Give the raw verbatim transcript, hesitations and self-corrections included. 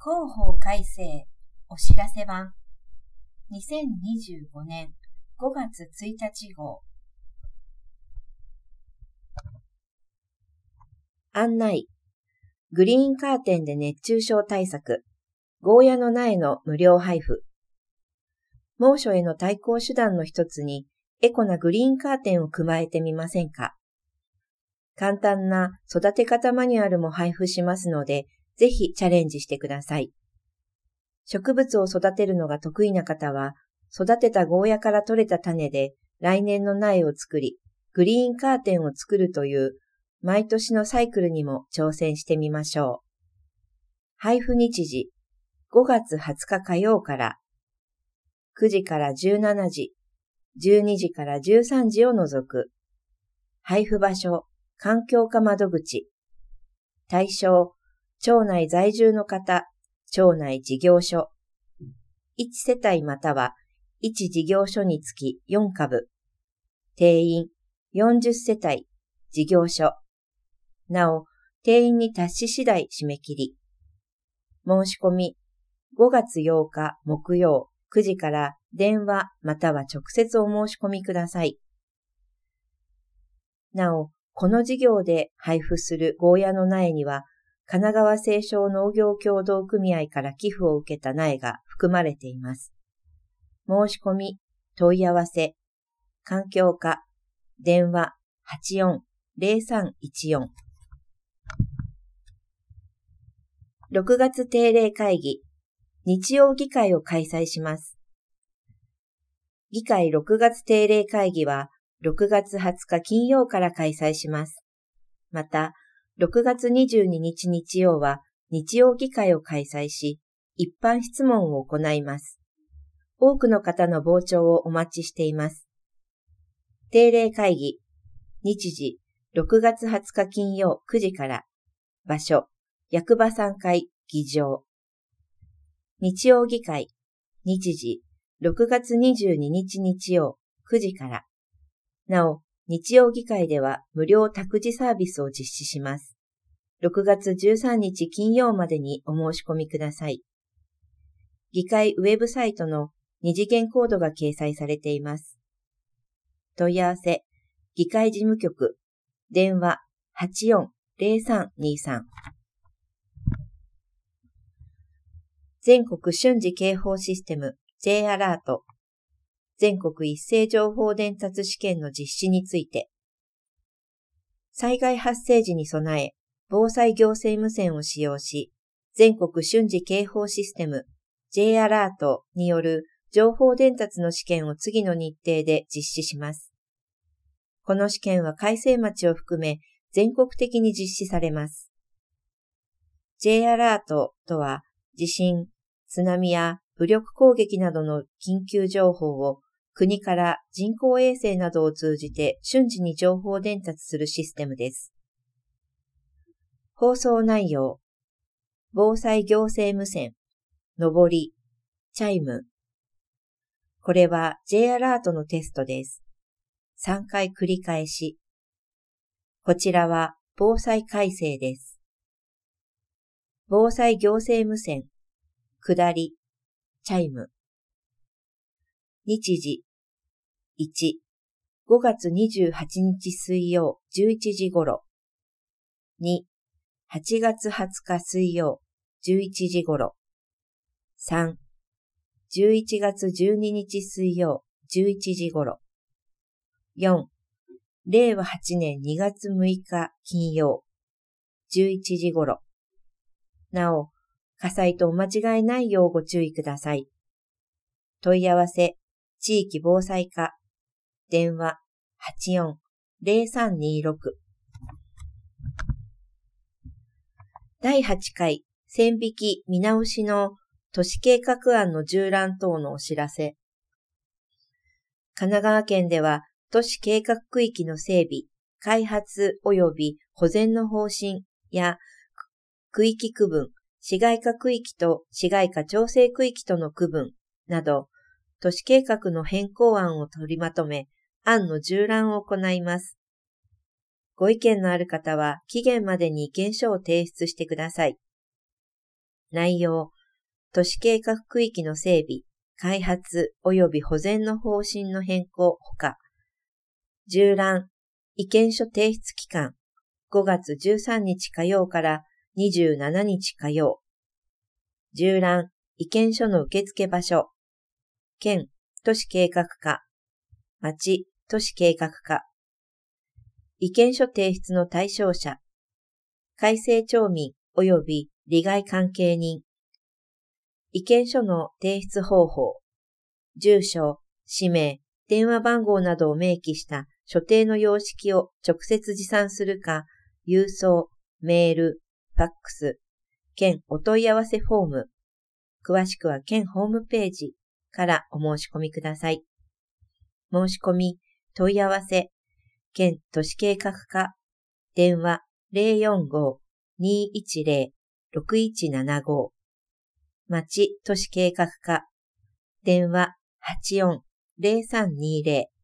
広報改正お知らせ版にせんにじゅうごねんごがつついたち号案内グリーンカーテンで熱中症対策ゴーヤの苗の無料配布猛暑への対抗手段の一つにエコなグリーンカーテンを加えてみませんか簡単な育て方マニュアルも配布しますのでぜひチャレンジしてください。植物を育てるのが得意な方は、育てたゴーヤから取れた種で来年の苗を作り、グリーンカーテンを作るという毎年のサイクルにも挑戦してみましょう。配布日時、ごがつはつか火曜からくじからじゅうしちじ、じゅうにじからじゅうさんじを除く。配布場所、環境課窓口。対象、町内在住の方、町内事業所。いち世帯またはいち事業所につきよんかぶ。定員よんじゅっせたい、事業所。なお、定員に達し次第締め切り。申し込み、ごがつようか木曜くじから電話または直接お申し込みください。なお、この事業で配布するゴーヤの苗には、神奈川清少農業協同組合から寄付を受けた苗が含まれています。申し込み、問い合わせ、環境課、電話はちよん ゼロさんいちよん。ろくがつ定例会議、日曜議会を開催します。議会ろくがつ定例会議はろくがつはつか金曜から開催します。また、ろくがつにじゅうににち日曜は日曜議会を開催し、一般質問を行います。多くの方の傍聴をお待ちしています。定例会議、日時、ろくがつはつか金曜くじから、場所、役場さんがい議場。日曜議会、日時、ろくがつにじゅうににち日曜くじから。なお、日曜議会では無料託児サービスを実施します。ろくがつじゅうさんにち金曜までにお申し込みください。議会ウェブサイトの二次元コードが掲載されています。問い合わせ、議会事務局、電話はちよん ゼロさんにさん。全国瞬時警報システム J アラート。全国一斉情報伝達試験の実施について、災害発生時に備え、防災行政無線を使用し、全国瞬時警報システム J アラートによる情報伝達の試験を次の日程で実施します。この試験は開成町を含め全国的に実施されます。J アラートとは、地震、津波や武力攻撃などの緊急情報を国から人工衛星などを通じて瞬時に情報伝達するシステムです。放送内容、防災行政無線、上り、チャイム。これは J アラートのテストです。さんかい繰り返し。こちらは防災改正です。防災行政無線、下り、チャイム。日時、いち、ごがつにじゅうはちにち水曜じゅういちじ頃。に、はちがつはつか水曜じゅういちじ頃。さん、じゅういちがつじゅうににち水曜じゅういちじ頃。よん、れいわはちねんにがつむいか金曜じゅういちじ頃。なお、火災とお間違いないようご注意ください。問い合わせ、地域防災課、電話はちよん ゼロさんにろく。だいはちかい線引き見直しの都市計画案の縦覧等のお知らせ。神奈川県では都市計画区域の整備、開発及び保全の方針や区域区分、市街化区域と市街化調整区域との区分など、都市計画の変更案を取りまとめ、案の縦覧を行います。ご意見のある方は期限までに意見書を提出してください。内容、 都市計画区域の整備、開発及び保全の方針の変更ほか、縦覧、意見書提出期間、ごがつじゅうさんにち火曜からにじゅうしちにち火曜。縦覧、意見書の受付場所、県都市計画課、町都市計画課。意見書提出の対象者、改正町民及び利害関係人。意見書の提出方法、住所、氏名、電話番号などを明記した所定の様式を直接持参するか、郵送、メール、ファックス、県お問い合わせフォーム、詳しくは県ホームページからお申し込みください。申し込み、問い合わせ、県都市計画課、電話 ゼロよんご にいちゼロ ろくいちななご、町都市計画課、電話 はちよん ゼロさんにゼロ